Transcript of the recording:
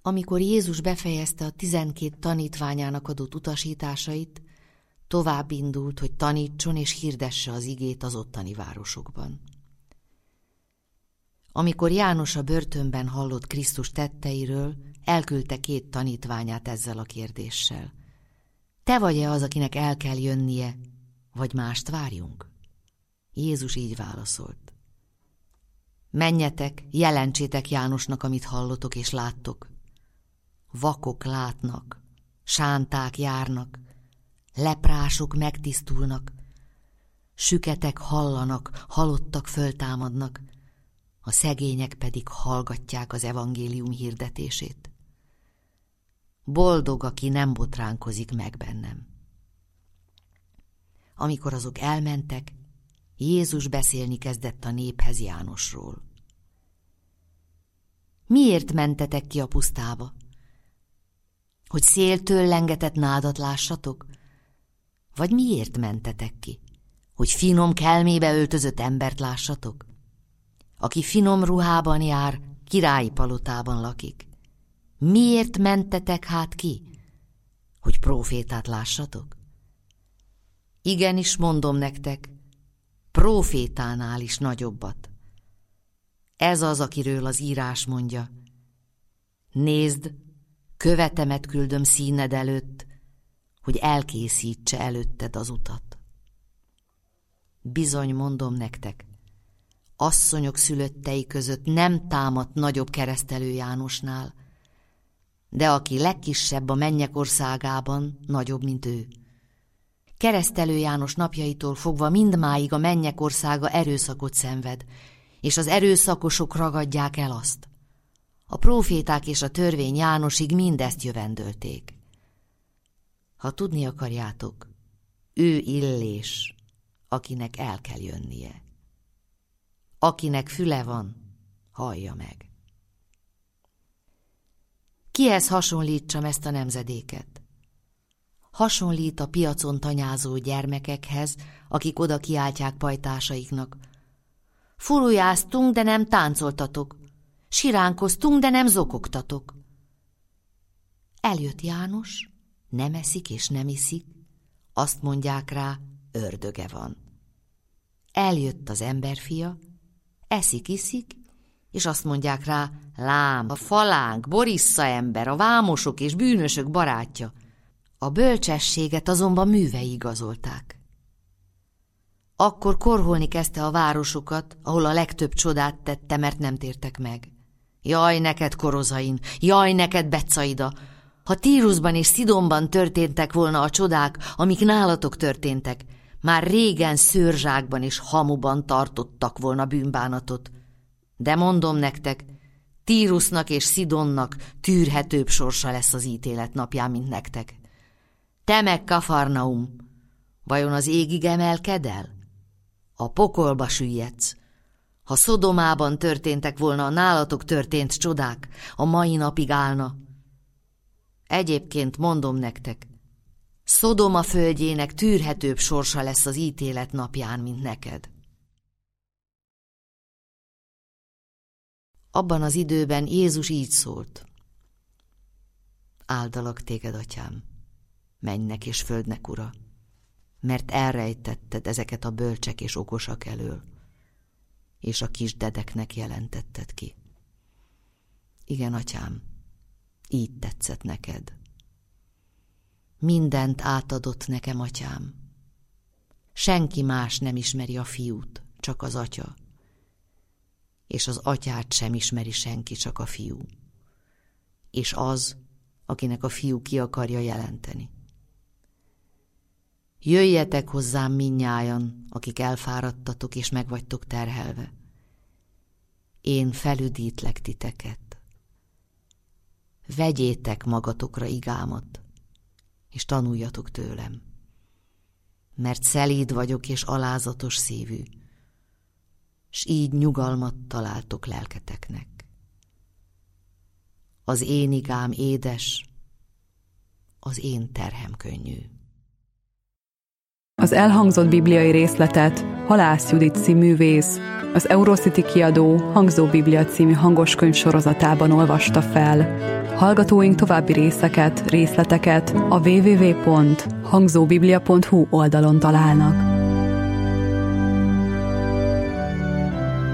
Amikor Jézus befejezte a 12 tanítványának adott utasításait, tovább indult, hogy tanítson és hirdesse az igét az ottani városokban. Amikor János a börtönben hallott Krisztus tetteiről, elküldte 2 tanítványát ezzel a kérdéssel. Te vagy-e az, akinek el kell jönnie, vagy mást várjunk? Jézus így válaszolt. Menjetek, jelentsétek Jánosnak, amit hallotok és láttok. Vakok látnak, sánták járnak, leprások megtisztulnak, süketek hallanak, halottak föltámadnak, a szegények pedig hallgatják az evangélium hirdetését. Boldog, aki nem botránkozik meg bennem. Amikor azok elmentek, Jézus beszélni kezdett a néphez Jánosról. Miért mentetek ki a pusztába? Hogy széltől lengetett nádat lássatok? Vagy miért mentetek ki? Hogy finom kelmébe öltözött embert lássatok? Aki finom ruhában jár, királyi palotában lakik. Miért mentetek hát ki? Hogy prófétát lássatok? Igenis mondom nektek, prófétánál is nagyobbat. Ez az, akiről az írás mondja. Nézd, követemet küldöm színed előtt, hogy elkészítse előtted az utat. Bizony mondom nektek, asszonyok szülöttei között nem támadt nagyobb keresztelő Jánosnál, de aki legkisebb a mennyek országában, nagyobb, mint ő. Keresztelő János napjaitól fogva mindmáig a mennyek országa erőszakot szenved, és az erőszakosok ragadják el azt. A próféták és a törvény Jánosig mindezt jövendölték. Ha tudni akarjátok, ő Illés, akinek el kell jönnie. Akinek füle van, hallja meg. Kihez hasonlítsam ezt a nemzedéket? Hasonlít a piacon tanyázó gyermekekhez, akik oda kiáltják pajtásaiknak. Furujáztunk, de nem táncoltatok. Siránkoztunk, de nem zokogtatok. Eljött János, nem eszik és nem iszik, azt mondják rá, ördöge van. Eljött az emberfia, eszik-iszik, és azt mondják rá, lám, a falánk, Borissza ember, a vámosok és bűnösök barátja. A bölcsességet azonban művei igazolták. Akkor korholni kezdte a városokat, ahol a legtöbb csodát tette, mert nem tértek meg. Jaj neked, Korozain, jaj neked, Betsaida! Ha Tírusban és Szidonban történtek volna a csodák, amik nálatok történtek, már régen szőrzsákban és hamuban tartottak volna bűnbánatot. De mondom nektek, Tírusnak és Szidonnak tűrhetőbb sorsa lesz az ítélet napján, mint nektek. Te meg, Kafarnaum, vajon az égig emelked el? A pokolba süllyedsz. Ha Szodomában történtek volna a nálatok történt csodák, a mai napig állna. Egyébként mondom nektek, Szodoma földjének tűrhetőbb sorsa lesz az ítélet napján, mint neked. Abban az időben Jézus így szólt. Áldalak téged, atyám, mennynek és földnek ura, mert elrejtetted ezeket a bölcsek és okosak elől, és a kisdedeknek jelentetted ki. Igen, atyám, így tetszett neked. Mindent átadott nekem, atyám. Senki más nem ismeri a fiút, csak az atya. És az atyát sem ismeri senki, csak a fiú. És az, akinek a fiú ki akarja jelenteni. Jöjjetek hozzám mindnyájan, akik elfáradtatok és meg vagytok terhelve. Én felüdítlek titeket. Vegyétek magatokra igámat, és tanuljatok tőlem. Mert szelíd vagyok és alázatos szívű, s így nyugalmat találtok lelketeknek. Az én igám édes, az én terhem könnyű. Az elhangzott bibliai részletet Halász Judit színművész, az Eurocity kiadó Hangzó Biblia című hangoskönyv sorozatában olvasta fel. Hallgatóink további részleteket a www.hangzobiblia.hu oldalon találnak.